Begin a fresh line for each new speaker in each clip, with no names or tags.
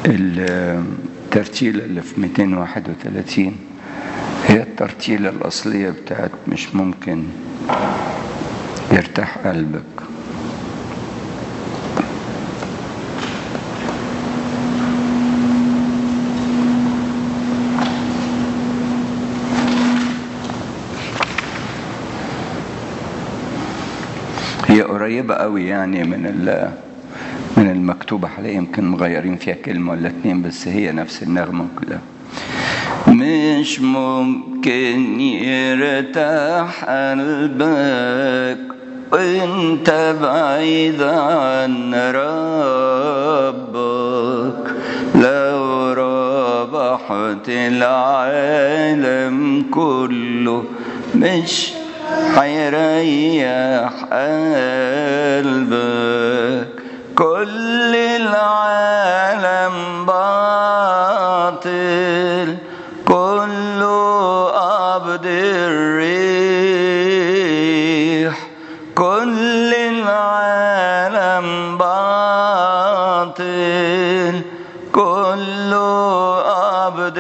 الترتيلة اللي في 231 هي الترتيلة الأصلية بتاعت مش ممكن يرتاح قلبك. هي قريبة قوي يعني من المكتوبة حاليا، يمكن مغيرين فيها كلمة ولا اتنين، بس هي نفس النغمة كلها. مش ممكن يرتاح قلبك وانت بعيد عن ربك، لو ربحت العالم كله مش هيريح قلبك. كل العالم باطل، كله قبض الريح. كل العالم باطل، كله قبض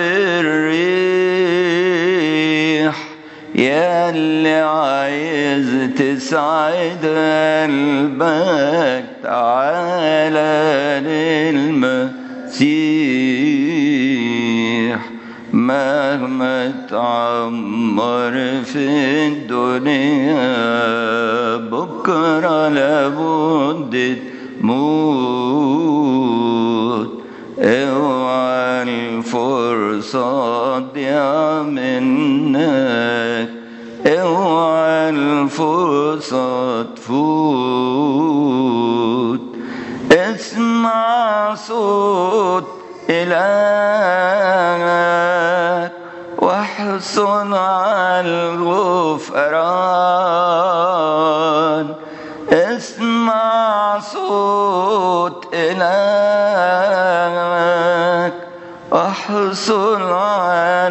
الريح. يا اللي عايز تسعد قلبك تعالى للمسيح. مهما تعمر في الدنيا بكرة لابد تموت. اوعى الفرصة تضيع منك، اوعى الفرصة تفوت. اسمع صوت إلهك واحصل على الغفران. اسمع صوت إلهك واحصل على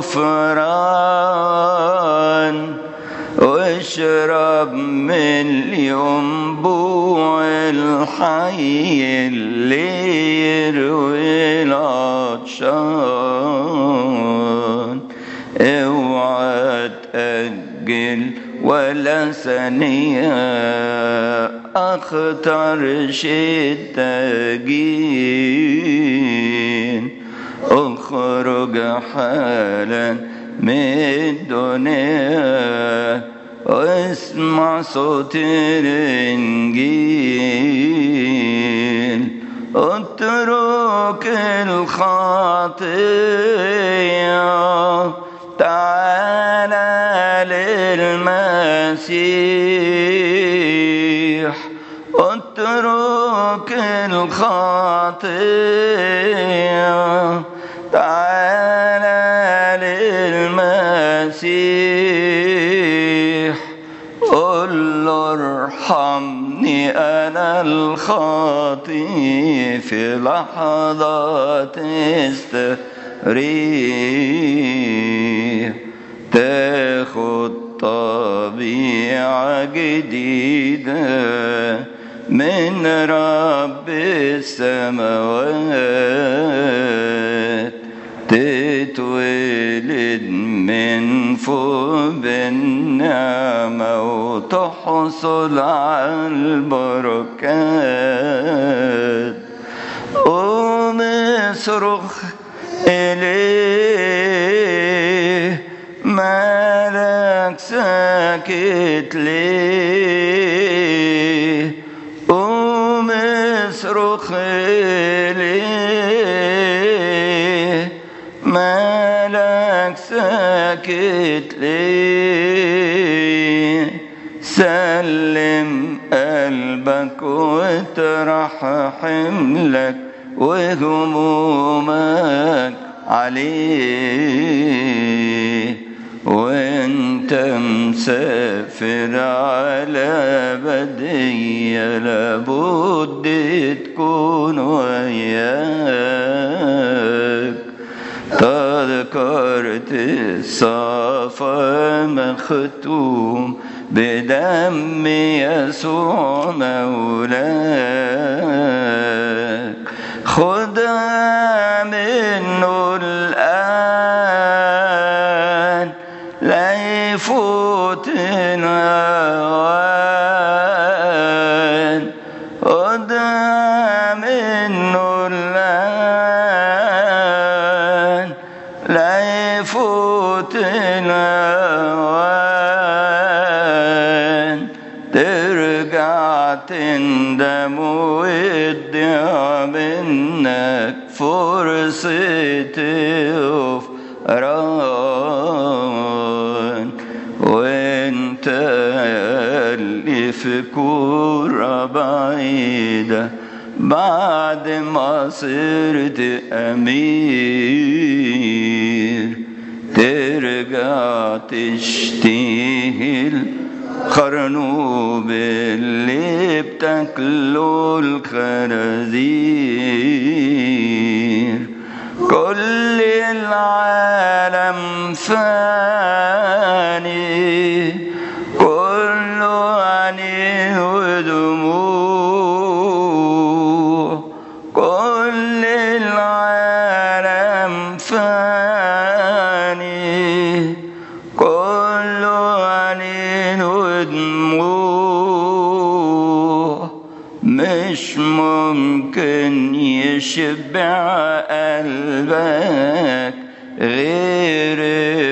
الغفران. واشرب من ينبوع الحي اللي يروي العطشان. اوعى تأجل ولا ثانية، اختر التأجيل. اخرج حالا من الدنيا واسمع صوت الإنجيل. اترك الخطية تعالى للمسيح. اترك الخطية تعالى للمسيح. قل له ارحمني أنا الخاطئ، في لحظات استريح. تاخد طبيعة جديدة من رب السماوات، تتولد من فوق بالنعمة وتحصل على البركات. قوم اصرخ إليه، مالك ساكت ليه؟ قوم اصرخ إليه، مالك ساكت ليه؟ سلم قلبك واطرح حملك وهمومك عليه. وانت مسافر على بدية لابد تكون وياك. تذكرت الصفا مختوم بدم يسوع مولاك. خدها منه الآن لا يفوتنا وان. خدها منه الآن لا يفوتنا وان. ترجع تندم وتضيع منك فرصة غفران، وانت اللي في كورة بعيدة بعد ما صرت أمير، ترجع تشتهي الخرنوب اللي بتاكله الخنازير. كل العالم فاني كله عيني ودموع، كل العالم فاني كله عيني ودموع. مش ممكن يشبع قلبك غير